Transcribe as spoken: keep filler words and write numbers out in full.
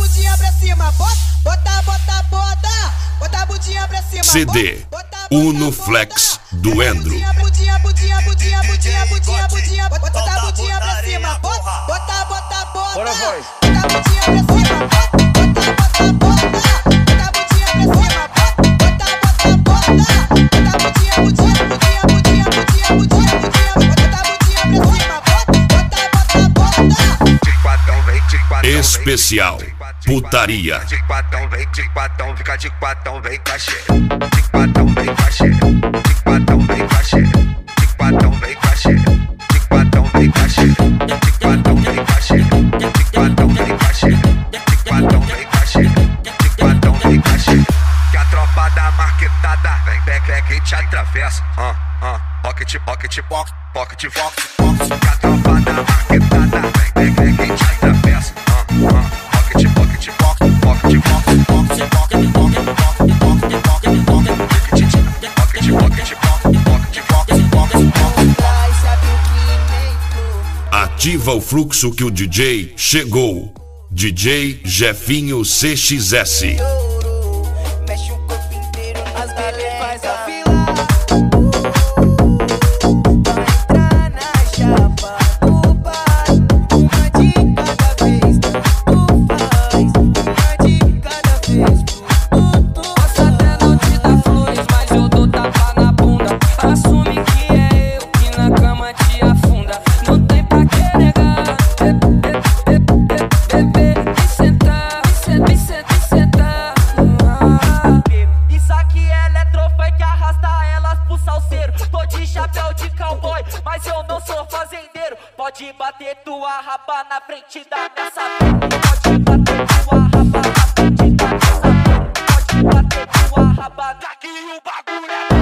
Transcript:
bundinha pra cima, bota, bota, bota, bota, bota a bundinha pra cima. C D Uno Flex do Endro. Bundinha, bundinha, bundinha, bundinha, bundinha, bundinha, bota a bundinha pra cima, bota, bota, bota, bota, bota a bundinha pra cima, bota, bota, bota, bota, bota a bundinha pra cima, bota, bota, bota, bota, bota a bundinha, bundinha, bundinha, bundinha, bundinha, bundinha, bundinha, bota a bundinha pra cima, bota, bota, bota, bota. Especial Putaria. De quatão, vem de quatão, fica de quatão, vem cachê. De quatão, vem cachê. De quatão, vem cachê. De quatão, vem cachê. De quatão, vem cachê. De quatão, vem cachê. De quatão, vem cachê. De quatão, vem cachê. De quatão, vem cachê. Que a tropa da marquetada vem, vem, vem, quem te atravessa. Ah, ah, pocket, pocket, pocket, pocket, pocket, pocket. Que a tropa da marquetada vem, vem, vem, quem te atravessa. Ah, ah. Ativa o fluxo que o D J chegou. D J Jefinho C X S. Mexe o corpo inteiro, as bebê faz a fila. Vai entrar na chapa do pai. Uma de cada vez, tu faz. Uma de cada vez, tu, tu. Posso até não te dar flores, mas eu dou tapa na bunda. Assume que é eu que na cama te afunda. Não tem pra que negar. Beber e sentar, e sentar, e sentar. Isso aqui é eletrofunk, arrasta elas pro salseiro. Tô de chapéu de cowboy, mas eu não sou fazendeiro. Pode bater tua raba na frente da minha sapeira. Pode bater tua raba na frente da minha sapeira. Pode bater tua raba, que o bagulho é